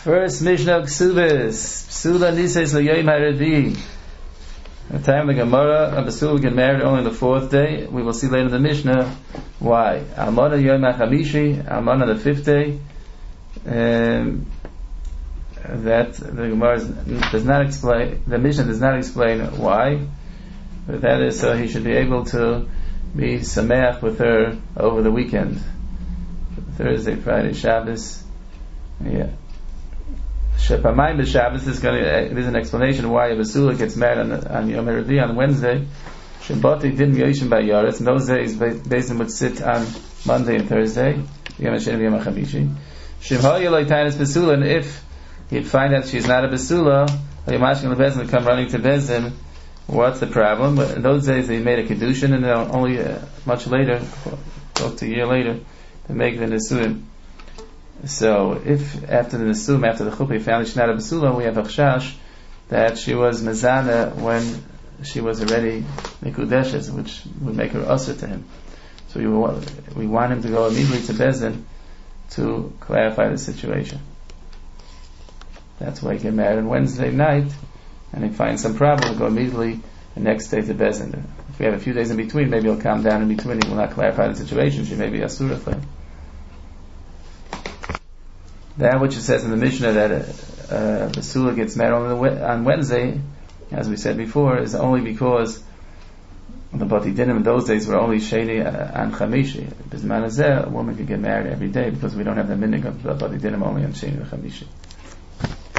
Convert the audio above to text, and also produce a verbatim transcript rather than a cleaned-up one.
First Mishnah of Ksubis, Psula Nises L'Yom HaRevi. The time of the Gemara, a Psula get married only on the fourth day. We will see later in the Mishnah why. Almana Yom HaChamishi, Almana the fifth day. Um, that the Gemara does not explain, the Mishnah does not explain why. But that is so he should be able to be sameach with her over the weekend. Thursday, Friday, Shabbos. Yeah. Shepamayim b'Shabbos is going to. There's an explanation why a basula gets married on, on Yom HaRevi on Wednesday. Shembati didn't yoshim by Yaretz. In those days, Beis would sit on Monday and Thursday. Yom HaShem Yom HaChamishi. Shemha Yeloi Tainis basula, and if he'd find out she's not a basula, Yomashkin LeBezin would come running to Bezin. What's the problem? But in those days, they made a kedushin, and then only uh, much later, close to a year later, they make the nisuim. So, if after the Nisum, after the Chuppah, he found she's not a Basula, we have a Chash that she was Mezana when she was already Mikudeshes, which would make her Usr to him. So we want, we want him to go immediately to Bezin to clarify the situation. That's why he get married on Wednesday night, and he finds some problem, he'll go immediately the next day to Bezin. If we have a few days in between, maybe he'll calm down in between, he will not clarify the situation, she may be Asura for him. That which it says in the Mishnah that uh, Basula gets married on, on Wednesday, as we said before, is only because the Bati Dinim in those days were only Sheni and Chamishi. Bisman Hazeh, a woman could get married every day because we don't have the minig of Bati Dinim only on Sheni and Chamishi.